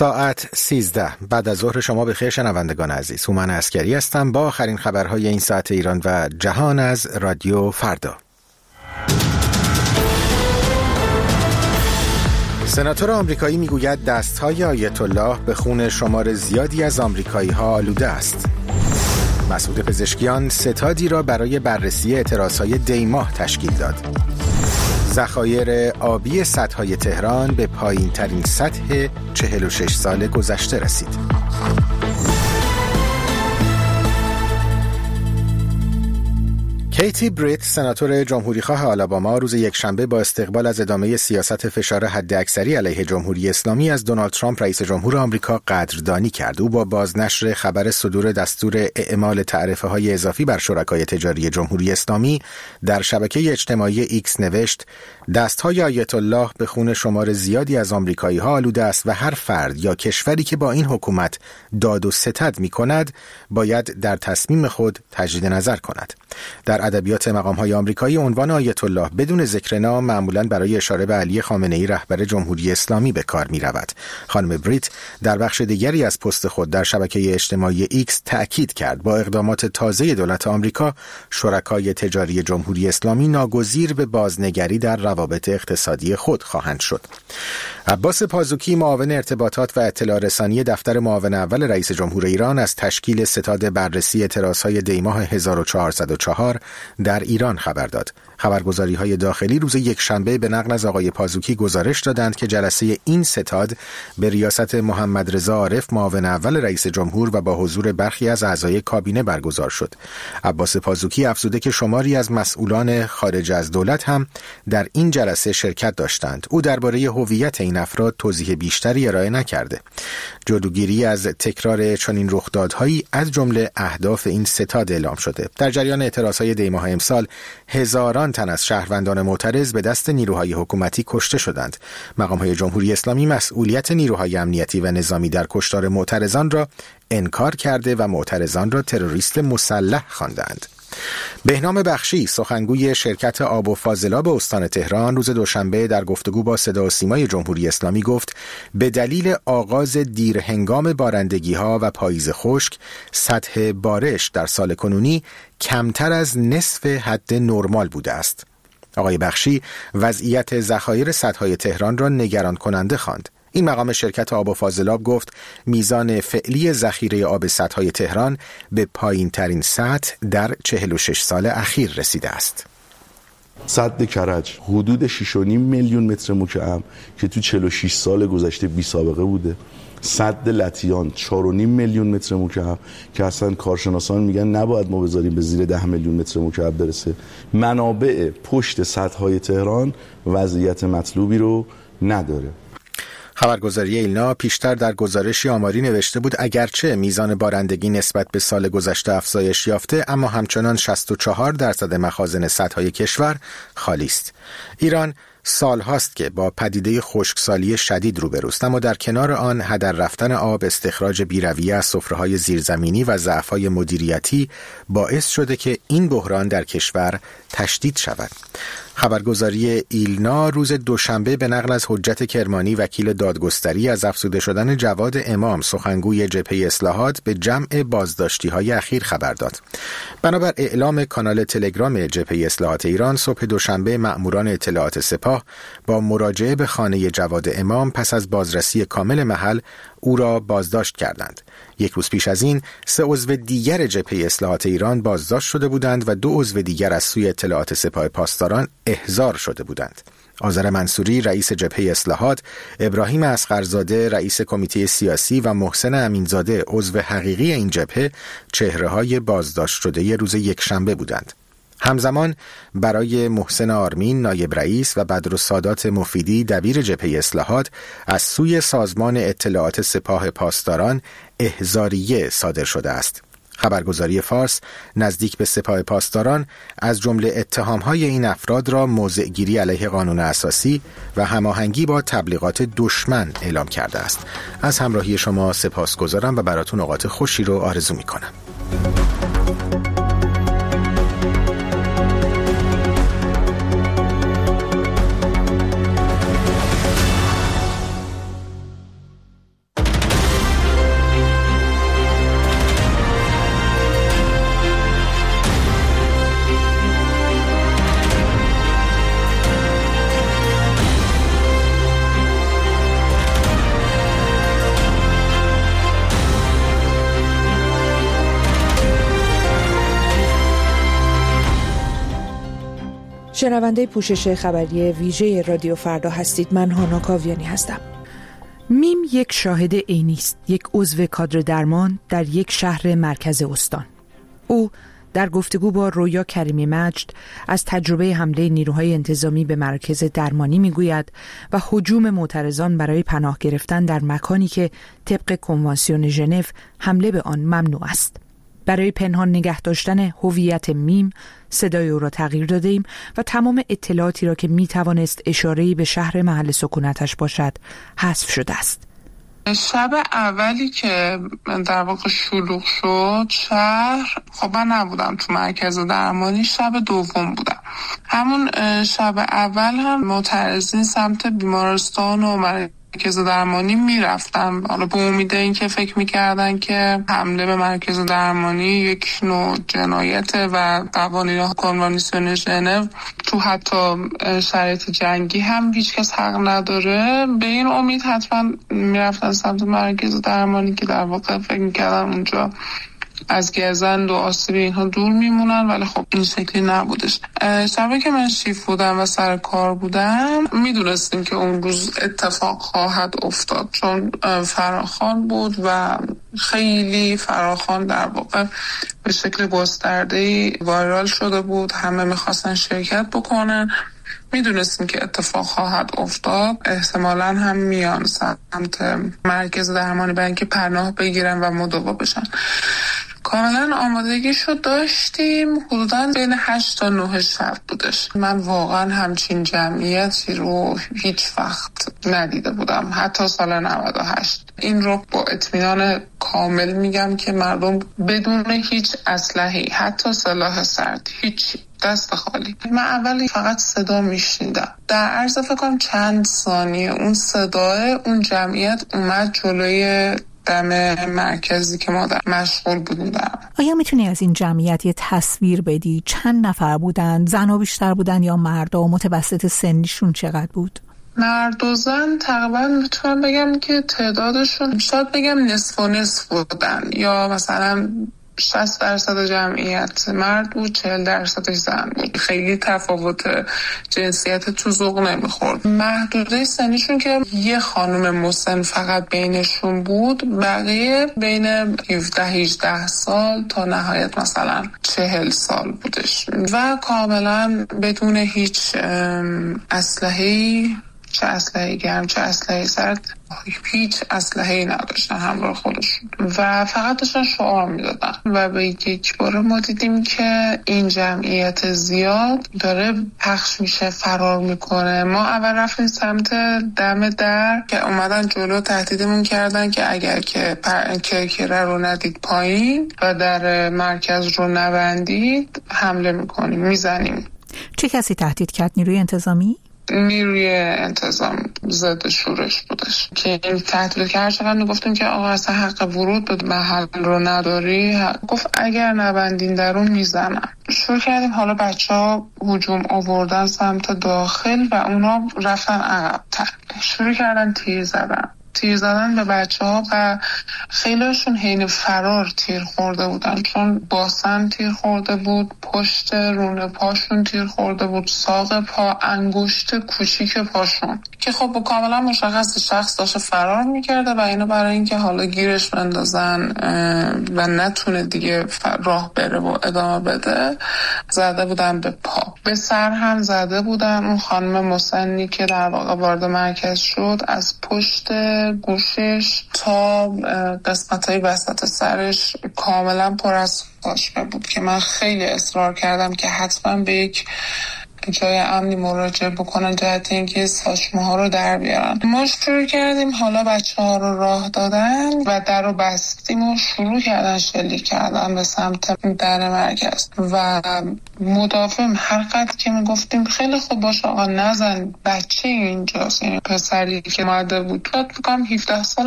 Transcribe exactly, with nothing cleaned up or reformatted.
ساعت سیزده بعد از ظهر شما بخیر شنوندگان عزیز. هومن عسکری هستم با آخرین خبرهای این ساعت ایران و جهان از رادیو فردا. سناتور آمریکایی میگوید دستهای آیت الله به خون شمار زیادی از آمریکایی‌ها آلوده است. مسعود پزشکیان ستادی را برای بررسی اعتراضهای دیماه تشکیل داد. ذخایر آبی سدهای تهران به پایین ترین سطح چهل و شش سال گذشته رسید. کیتی بریت، سناتور جمهوریخواه آلاباما، روز یکشنبه با استقبال از ادامه سیاست فشار حداکثری علیه جمهوری اسلامی از دونالد ترامپ رئیس جمهور آمریکا قدردانی کرد. او با بازنشر خبر صدور دستور اعمال تعرفه‌های اضافی بر شرکای تجاری جمهوری اسلامی در شبکه اجتماعی ایکس نوشت: دستهای آیت الله به خون شمار زیادی از آمریکایی‌ها آلوده است و هر فرد یا کشوری که با این حکومت داد و ستد می‌کند باید در تصمیم خود تجدید نظر کند. در ادبیات مقام‌های آمریکایی عنوان آیت الله بدون ذکر نام معمولاً برای اشاره به علی خامنه‌ای رهبر جمهوری اسلامی به کار می‌رود. خانم بریت در بخش دیگری از پست خود در شبکه اجتماعی ایکس تأکید کرد با اقدامات تازه دولت آمریکا شرکای تجاری جمهوری اسلامی ناگزیر به بازنگری در روابط اقتصادی خود خواهند شد. عباس پازوکی، معاون ارتباطات و اطلاع رسانی دفتر معاون اول رئیس جمهور ایران، از تشکیل ستاد بررسی اعتراضهای دیماه هزار و چهارصد و چهار در ایران خبر داد. خبرگزاری‌های داخلی روز یکشنبه به نقل از آقای پازوکی گزارش دادند که جلسه این ستاد به ریاست محمد رضا عارف، معاون اول رئیس جمهور، و با حضور برخی از اعضای کابینه برگزار شد. عباس پازوکی افزوده که شماری از مسئولان خارج از دولت هم در این جلسه شرکت داشتند. او درباره هویت این افراد توضیح بیشتری ارائه نکرده. جلوگیری از تکرار چنین رخدادهایی از جمله اهداف این ستاد اعلام شده. در جریان اعتراضهای دیماه امسال هزاران تن از شهروندان معترض به دست نیروهای حکومتی کشته شدند. مقام‌های جمهوری اسلامی مسئولیت نیروهای امنیتی و نظامی در کشتار معترضان را انکار کرده و معترضان را تروریست مسلح خواندند. بهنام بخشی، سخنگوی شرکت آب و فاضلاب استان تهران، روز دوشنبه در گفتگو با صدا و سیمای جمهوری اسلامی گفت به دلیل آغاز دیر هنگام بارندگی‌ها و پاییز خشک، سطح بارش در سال کنونی کمتر از نصف حد نرمال بوده است. آقای بخشی وضعیت ذخایر سدهای تهران را نگران کننده خواند. این مقام شرکت آب و فاضلاب گفت میزان فعلی ذخیره آب سدهای تهران به پایین ترین سطح در چهل و شش سال اخیر رسیده است. سد کرج حدود شش و نیم میلیون متر مکعب که تو چهل و شش سال گذشته بی سابقه بوده. سد لطیان چهار و نیم میلیون متر مکعب که اصلا کارشناسان میگن نباید ما بذاریم به زیر ده میلیون متر مکعب برسه. منابع پشت سدهای تهران وضعیت مطلوبی رو نداره. خبرگزاری ایلنا پیشتر در گزارشی آماری نوشته بود اگرچه میزان بارندگی نسبت به سال گذشته افزایش یافته، اما همچنان شصت و چهار درصد مخازن سدهای کشور خالی است. ایران سال هاست که با پدیده خشکسالی شدید روبروست، اما در کنار آن هدر رفتن آب، استخراج بی‌رویه از سفره‌های زیرزمینی و ضعف‌های مدیریتی باعث شده که این بحران در کشور تشدید شود. خبرگزاری ایلنا روز دوشنبه به نقل از حجت کرمانی، وکیل دادگستری، از افزوده شدن جواد امام، سخنگوی جبهه اصلاحات، به جمع بازداشتی‌های اخیر خبر داد. بنابر اعلام کانال تلگرام جبهه اصلاحات ایران، صبح دوشنبه مأموران اطلاعات سپاه با مراجعه به خانه جواد امام پس از بازرسی کامل محل او را بازداشت کردند. یک روز پیش از این سه عضو دیگر جبهه اصلاحات ایران بازداشت شده بودند و دو عضو دیگر از سوی اطلاعات سپاه پاسداران احضار شده بودند. آذر منصوری، رئیس جبهه اصلاحات، ابراهیم اصغرزاده، رئیس کمیته سیاسی، و محسن امینزاده، عضو حقیقی این جبهه، چهره‌های بازداشت شده روز یکشنبه بودند. همزمان برای محسن آرمین، نایب رئیس، و بدرالسادات مفیدی، دبیر جبهه اصلاحات، از سوی سازمان اطلاعات سپاه پاسداران احضاریه صادر شده است. خبرگزاری فارس نزدیک به سپاه پاسداران از جمله اتهام‌های این افراد را موضع‌گیری علیه قانون اساسی و هماهنگی با تبلیغات دشمن اعلام کرده است. از همراهی شما سپاسگزارم و براتون اوقات خوشی رو آرزو می‌کنم. شنونده پوشش خبری ویژه رادیو فردا هستید. من هانا کاویانی هستم. میم یک شاهد عینی است، یک عضو کادر درمان در یک شهر مرکز استان. او در گفتگو با رویا کریمی مجد از تجربه حمله نیروهای انتظامی به مراکز درمانی میگوید و هجوم معترضان برای پناه گرفتن در مکانی که طبق کنوانسیون ژنو حمله به آن ممنوع است. برای پنهان نگه داشتن هویت میم صدای او را تغییر داده ایم و تمام اطلاعاتی را که می توانست اشاره‌ای به شهر محل سکونتش باشد حذف شده است. شب اولی که در واقع شلوغ شد شهر، خب من نبودم تو مرکز درمانی، شب دوم بودم. همون شب اول هم معترضین سمت بیمارستان و مرکز درمانی میرفتن، حالا به امید این که فکر میکردن که حمله به مرکز درمانی یک نوع جنایته و قوانین کنوانسیون ژنو تو حتی شرایط جنگی هم هیچ کس حق نداره. به این امید حتما میرفتن سمت مرکز درمانی که در واقع فکر میکردن اونجا از گزند و آسیب اینها دور میمونن، ولی خب این شکلی نبودش. شبه که من شیف بودم و سر کار بودم میدونستیم که اون روز اتفاق خواهد افتاد، چون فراخوان بود و خیلی فراخوان در واقع به شکل گسترده‌ای وایرال شده بود، همه میخواستن شرکت بکنن. میدونستیم که اتفاق خواهد افتاد، احتمالاً هم میان سمت مرکز درمانی برای اینکه پناه بگیرن و مداوا بشن. کاملا آمادگیشو داشتیم. حدوداً بین هشت تا نه شب بودش. من واقعا همچین جمعیتی رو هیچ وقت ندیده بودم، حتی سال نود و هشت. این رو با اطمینان کامل میگم که مردم بدون هیچ اسلحه‌ای، حتی سلاح سرد، هیچ، دست خالی. من اولی فقط صدا میشنیدم. در عرض فکر کنم چند ثانیه اون صدای اون جمعیت اومد جلوی دم مرکزی که ما در مشغول بودیم دارم. آیا میتونی از این جمعیت یه تصویر بدی؟ چند نفر بودن؟ زنها بیشتر بودن یا مردا؟ متوسط سنیشون چقدر بود؟ مرد و زن تقریبا میتونم بگم که تعدادشون شاید بگم نصف و نصف بودن، یا مثلا شصت درصد جمعیت مرد بود، چهل درصدش زن بود. خیلی تفاوت جنسیت تو ذوق نمیخورد. محدوده سنیشون که یه خانم مسن فقط بینشون بود، بقیه بین هفده هجده سال تا نهایت مثلا چهل سال بودش و کاملا بدون هیچ اسلحه‌ای، چه اسلحه گرم چه اسلحه سرد، هیچ اسلحه‌ای نداشتن همراه خودشون و فقط داشتن شعار میدادن. و به یک بار ما دیدیم که این جمعیت زیاد داره پخش میشه، فرار میکنه. ما اول رفتیم سمت دم در که اومدن جلو، تهدیدمون کردن که اگر که کرکره رو ندید پایین و در مرکز رو نبندید حمله میکنیم، میزنیم. چه کسی تهدید کرد؟ نیروی انتظامی؟ نیروی انتظام ضد شورش بودش که این تحلیل که هر چقدر میگفتیم که آقا اصلا حق ورود به محل رو نداری، گفت اگر نبندین درون میزنم. شروع کردیم حالا بچه ها هجوم آوردن سمت داخل و اونا رفتن عقب‌تر، شروع کردن تیر زدن تیر زدن به بچه ها و خیلیشون حین فرار تیر خورده بودن، چون باسن تیر خورده بود، پشت رون پاشون تیر خورده بود، ساق پا، انگشت کوچیک پاشون، که خب با کاملا مشخص شخص داشته فرار میکرده و اینو برای اینکه حالا گیرش بندازن و نتونه دیگه راه بره و ادامه بده زده بودن به پا. به سر هم زده بودن. اون خانم مسنی که در واقع وارد مرکز شد، از پشت گوشش تا قسمت‌های وسط سرش کاملا پر از ساشمه بود که من خیلی اصرار کردم که حتما به یک جای امنی مراجعه بکنن جهت اینکه ساشمه ها رو در بیارن. ما شروع کردیم حالا بچه ها رو راه دادن و در رو بستیم و شروع کردن شلیک کردن به سمت در مرکز و مدافعم هر قدر که میگفتیم خیلی خوب باشه آقا نزن، بچه اینجاست، یعنی پسری که اومده بود تو فکر کنم هفده سال